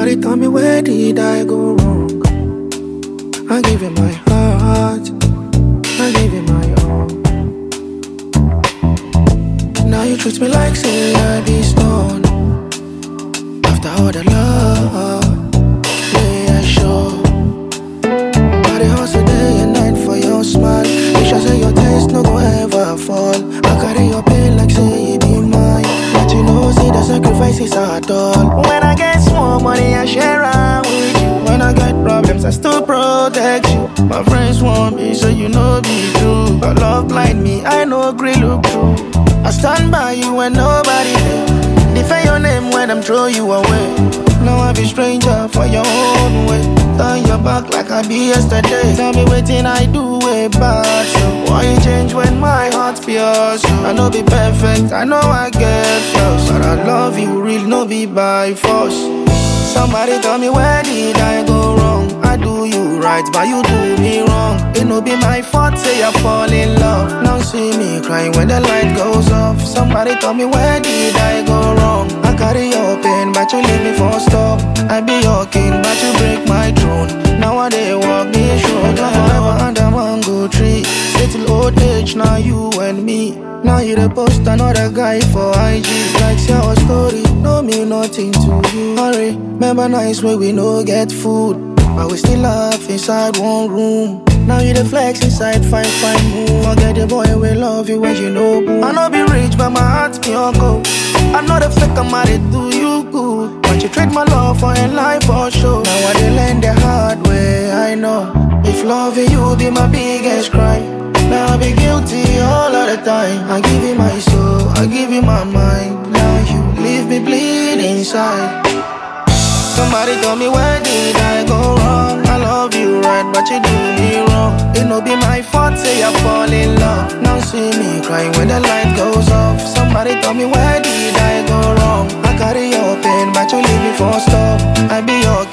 Somebody tell me, where did I go wrong? I gave you my heart, I gave you my all. Now you treat me like say I be stoned. After all the love, yeah, I show. Body hustle day and night for your smile. Wish I say your taste no go ever fall. I carry your pain like say you be mine. But you know, see the sacrifices at all. When I get small money, I share out with you. When I get problems, I still protect you. My friends want me, so you know be true. But love blind me, I know agree look true. I stand by you when nobody there. Defend your name when I'm throw you away. Now I be stranger for your own way. Turn your back like I be yesterday. Tell me waiting I do way bad. So why you change when my heart's pure? So I know be perfect, I know I get flaws, but I love you real, no be by force. Somebody tell me, where did I go wrong? I do you right, but you do me wrong. It no be my fault, say I fall in love. Now see me crying when the light goes off. Somebody tell me, where did I go wrong? I carry your pain, but you leave me for stop. I be your king, but you break my throne. Now I they walk me through. Forever under mango tree. Stay till old age, now you and me. Now you the post another guy for IG. Like see our story, no mean nothing to you. Hurry, remember nights where we no get food, but we still laugh inside one room. Now you the flex inside fine move. Forget the boy we love you when you know boo. I know be rich but my heart's pure gold. I know the fake I'm at it do you good, but you trade my love for a life for sure. Now I they learn the hard way, I know. If loving you be my biggest crime, now I be guilty all of the time. I give you my soul, I give you my mind. Now you leave me bleed inside. Somebody tell me, where did I go wrong? I love you right, but you do me wrong. It no be my fault, say I fall in love. Now see me crying when the light goes off. Somebody tell me, where did I go wrong? I carry your pain, but you leave me for stop. I be your